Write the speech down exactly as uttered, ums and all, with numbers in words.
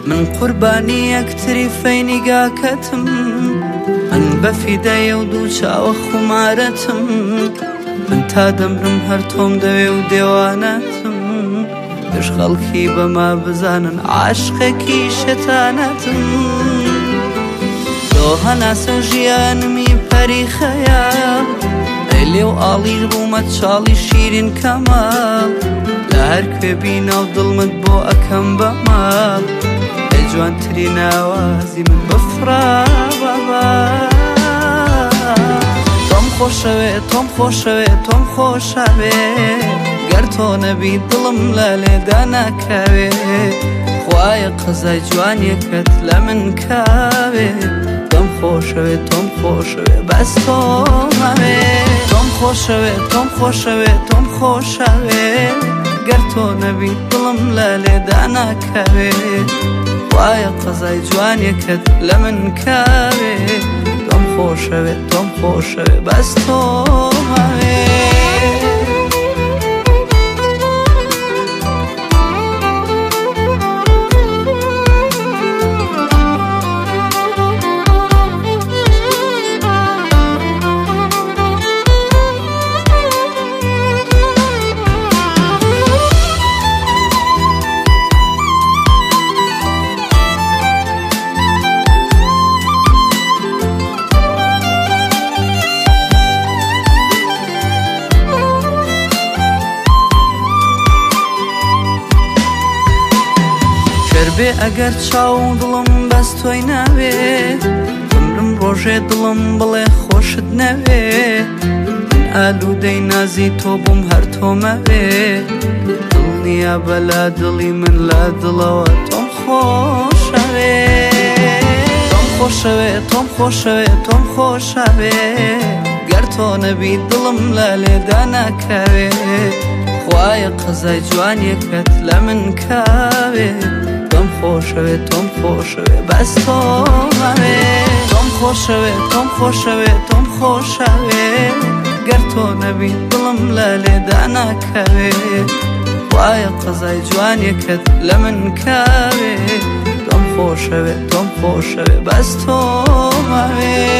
من قوربانی یەکتری فەینیگاکەتم من بەفیدەیە و دوو چاوە خومارەتم من تا دەمرم هەر تۆم دەوێ و دێوانەتم دژ خەڵکی بەما بزانن عاشقێکی شێتانەتم تۆ هەناسە ژیانمی پەریخەیە ئەی لێو ئاڵیر بوومە چاڵی شیرین کەماڵ لە هەر کوێ بینە و دڵمت بۆ ئەکەم بەماڵ ئەی جوانترین ئاوازی من بفڕا بەبا تۆم خۆشەوێ تۆم خۆشەوێ تۆم خۆشەوێ گەر تۆ نەبی دڵم لە لێدا ناکەوێ خوایە قەزای جوانیەکەت لە من کاوێ تۆم خۆشەوێ تۆم خۆشەوێ بەس تۆمەوێ تۆم خۆشەوێ تۆم خۆشەوێ تۆم خۆشەوێ گەر تۆ نەبی دڵم لە لێدا ناکەوێ خوایە قەزای جوانیەکەت لە من کاوێ تۆم خۆشەوێ تۆم خۆشەوێ بەس تۆمەوێ بێ ئەگەر چاو دڵم بەس تۆی ناوێ عمرم ڕۆژێ دڵم بڵێ خۆشت نەوێ من ئالوودەی نازی تۆ بووم هەر تۆمەوێ دڵ نییە بەلا دڵی من لە دڵەوە تۆم خۆشەوێ تۆم خۆشەوێ تۆم خۆشەوێ تۆم خۆشەوێ گەر تۆ نەبی دڵم لە لێدا ناکەوێ خوایە قەزای جوانیەکەت لە من کاوێ تۆم خۆشەوێ تۆم خۆشەوێ بەس تۆمەوێ تۆم خۆشەوێ تۆم خۆشەوێ تۆم خۆشەوێ گەر تۆ نەبی دڵم لە لێدا ناکەوێ خوایە قەزای جوانیەکەت لە من کاوێ تۆم خۆشەوێ تۆم خۆشەوێ بەس تۆمەوێ